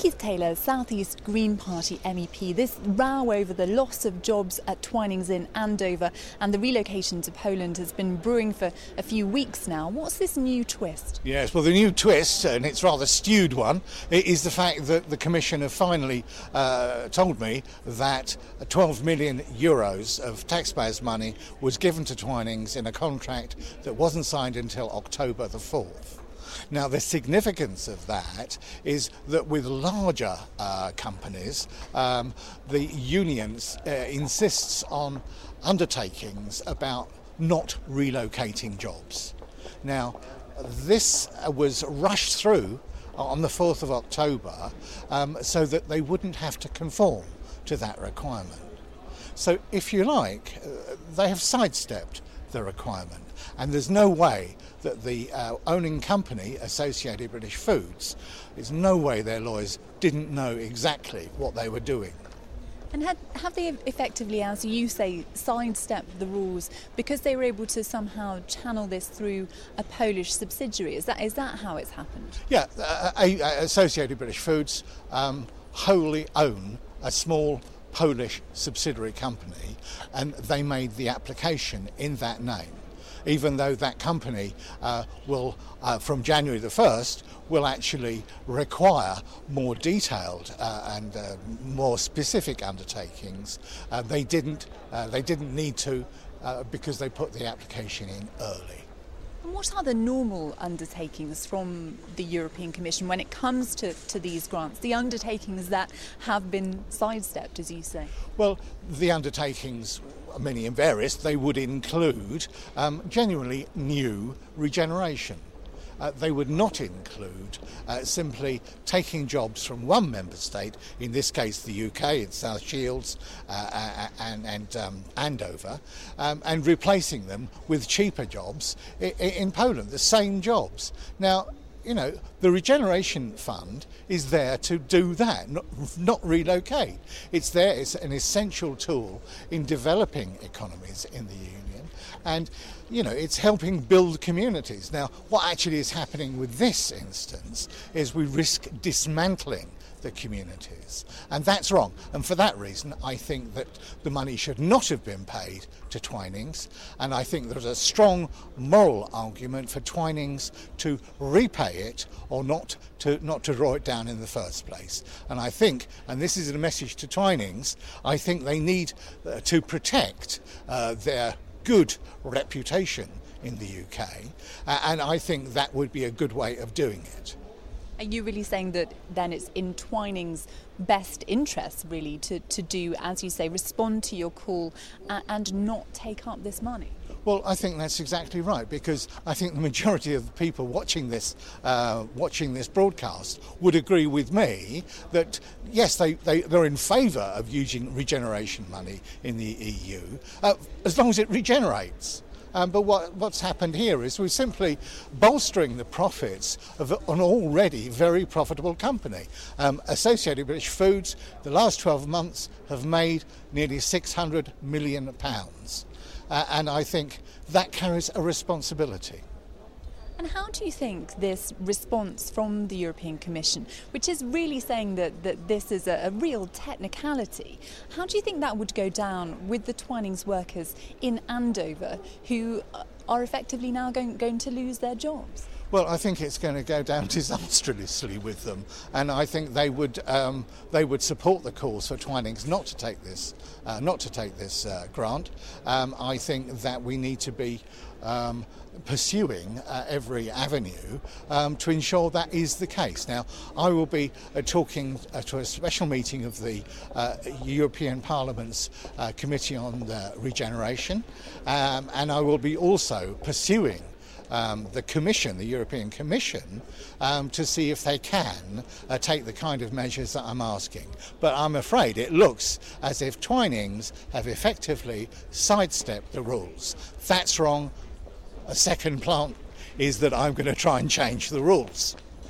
Keith Taylor, South East Green Party MEP. This row over the loss of jobs at Twinings in Andover and the relocation to Poland has been brewing for a few weeks now. What's this new twist? Yes, well, the new twist, and it's rather stewed one, is the fact that the Commission have finally told me that 12 million euros of taxpayers' money was given to Twinings in a contract that wasn't signed until October the 4th. Now, the significance of that is that with larger companies, the unions insists on undertakings about not relocating jobs. Now, this was rushed through on the 4th of October so that they wouldn't have to conform to that requirement. So, if you like, they have sidestepped the requirement. And there's no way that the owning company, Associated British Foods, there's no way their lawyers didn't know exactly what they were doing. And have they effectively, as you say, sidestepped the rules because they were able to somehow channel this through a Polish subsidiary? Is that how it's happened? Yeah, Associated British Foods wholly own a small Polish subsidiary company, and they made the application in that name, even though that company will, from January the 1st, will actually require more detailed and more specific undertakings. They didn't need to because they put the application in early. And what are the normal undertakings from the European Commission when it comes to these grants, the undertakings that have been sidestepped, as you say? Well, the undertakings, many and various, they would include genuinely new regeneration. They would not include simply taking jobs from one member state, in this case the UK, it's South Shields and Andover, and replacing them with cheaper jobs in Poland, the same jobs. Now, you know, the Regeneration Fund is there to do that, not relocate. It's there, it's an essential tool in developing economies in the Union, and, you know, it's helping build communities. Now, what actually is happening with this instance is we risk dismantling the communities, and that's wrong. And for that reason, I think that the money should not have been paid to Twinings, and I think there's a strong moral argument for Twinings to repay it or not to draw it down in the first place. And I think, and this is a message to Twinings, I think they need to protect their good reputation in the UK, and I think that would be a good way of doing it. Are you really saying that then it's in Twinings' best interest, really, to do, as you say, respond to your call and not take up this money? Well, I think that's exactly right, because I think the majority of the people watching this broadcast would agree with me that, yes, they're in favour of using regeneration money in the EU, as long as it regenerates. But what's happened here is we're simply bolstering the profits of an already very profitable company. Associated British Foods, the last 12 months, have made nearly £600 million. And I think that carries a responsibility. And how do you think this response from the European Commission, which is really saying that this is a real technicality, how do you think that would go down with the Twinings workers in Andover who are effectively now going to lose their jobs? Well, I think it's going to go down disastrously with them, and I think they would support the calls for Twinings not to take this grant. I think that we need to be pursuing every avenue to ensure that is the case. Now, I will be talking to a special meeting of the European Parliament's Committee on Regeneration, and I will be also pursuing the Commission, the European Commission, to see if they can take the kind of measures that I'm asking. But I'm afraid it looks as if Twinings have effectively sidestepped the rules. That's wrong. A second plant is that I'm going to try and change the rules.